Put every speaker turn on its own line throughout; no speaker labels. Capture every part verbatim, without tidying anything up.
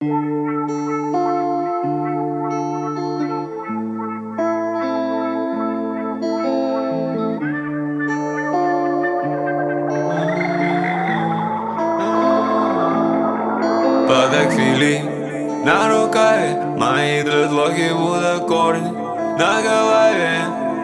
Под хвили на рукаве, мои дредлоки будут корни на голове.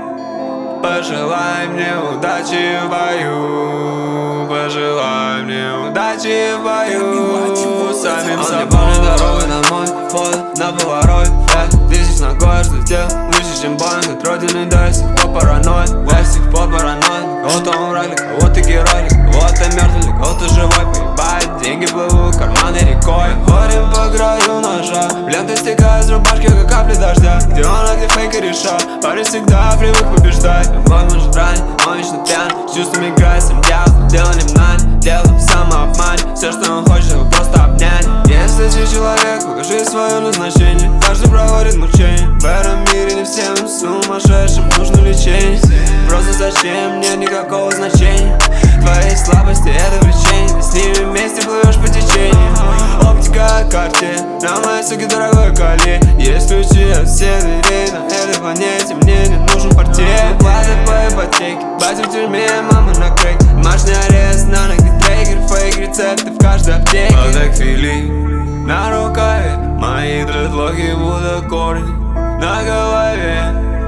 Пожелай мне удачи в бою, пожелай мне удачи в бою. Самим собой дорога домой, фото на повороте. Тысяч ногой, что дел выше, чем банк от родины. До сих пор параноид, до сих пор параноид. Кого-то он враг, кого-то герой, кого-то мертвый, кого-то живой. Поебать, деньги плывут, карманы рекой. Ходим по краю ножа, ленты стекают с рубашки, как капли дождя. Где он, а где фейк и решал. Парень всегда привык побеждать. Любовь может ранить, он вечно пьян. С чувствами играет сам дьявол. Дело не в нань, дело в самообмане. Все, что он хочет, его просто обнять. Если ты человек, покажи свое назначение. Каждый проводит мучение. В этом мире не всем сумасшедшим нужно лечение. Просто зачем, нет никакого значения. Твои слабости — это влечение. Ты с ними вместе плывешь по течению. Оптика карте, на моей суке дорогой колье. Есть ключи от всех дверей на этой планете. Мне не нужен портье. Платы по ипотеке, батя в тюрьме, мама на крейке. Домашний арест, на ноги трекер. Фейк рецепты в каждой аптеке. Под хвили на рукаве, мои дредлоки будут корни на голове.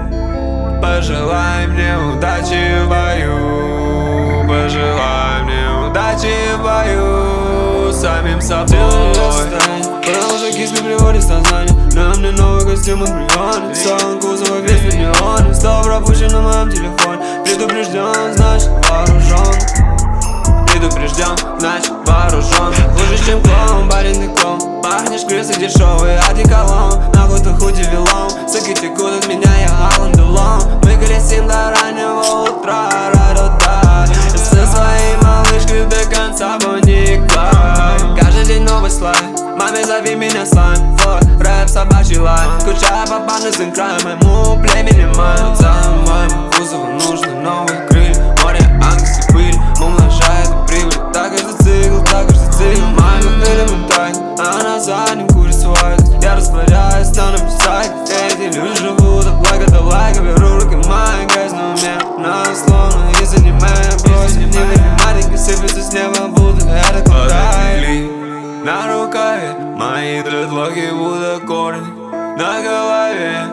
Пожелай мне удачи в бою, пожелай мне удачи в бою. Самим собой потому что киски приводит сознание. На мне новый костюм от Брионы. Салон кузова весь миллион. Сто пропущен на моем телефоне. Предупрежден, значит вооружен. Предупрежден, значит вооружен. Хуже, чем клоун, барин ты клоун. Пахнешь крысы дешевый одеколон. Нахуй ты хоть и вилом. Соки текут от меня, я Алан Делон. Мы колесим до раннего утра, ра-ра-да. И со своей малышкой до конца поникай. Каждый день новый слайд. Маме, зови меня слайм. Рэп собачий лай. Скучаю по парным краям, моему племени майн. За моим кузову нужны новые крылья. Море, ангst и пыль умножает прибыль. Так каждый цикл, так каждый цикл. Мама элементарь, а на заднем курит свой. Я растворяюсь, стану писать. Эти люди живут от лайка до лайка. Беру руки мои, грязь на уме. На словно из аниме бросим. Не математики сыпятся с неба, будто это кладай. На рукаве мои дредлоки будут корни на голове.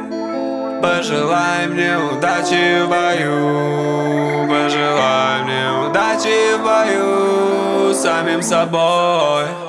Пожелай мне удачи в бою, пожелай мне удачи в бою. Самим собой.